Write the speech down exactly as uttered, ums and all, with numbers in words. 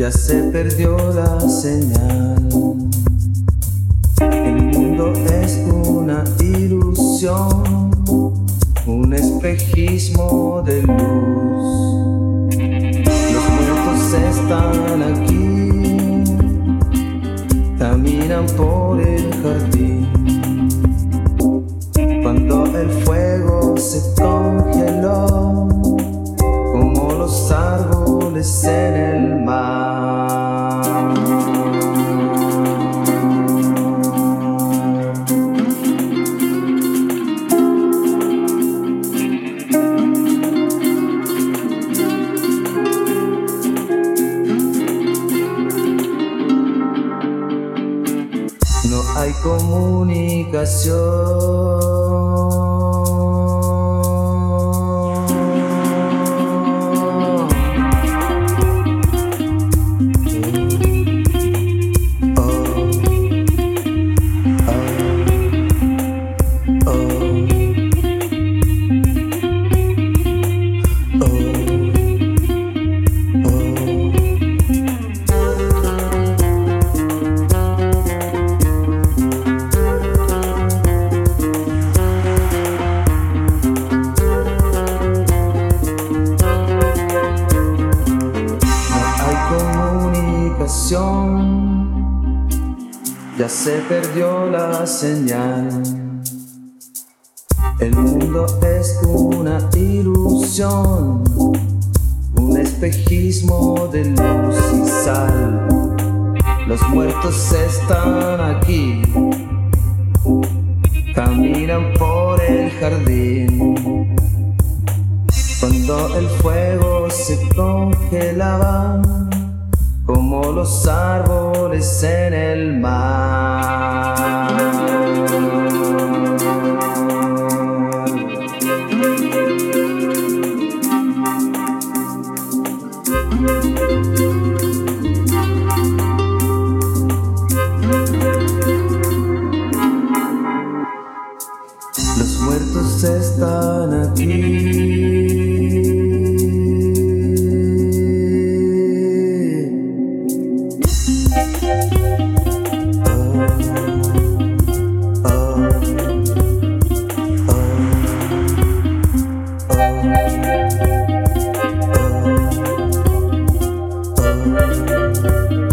Ya se perdió la señal. El mundo es una ilusión, un espejismo de luz. Los muertos están aquí, caminan por el jardín. Cuando el fuego se congeló, como los árboles en el mar. No hay comunicación. Ya se perdió la señal. El mundo es una ilusión, un espejismo de luz y sal. Los muertos están aquí, caminan por el jardín. Cuando el fuego se congelaba, como los árboles en el mar. Los muertos están aquí. Oh, oh, oh, oh.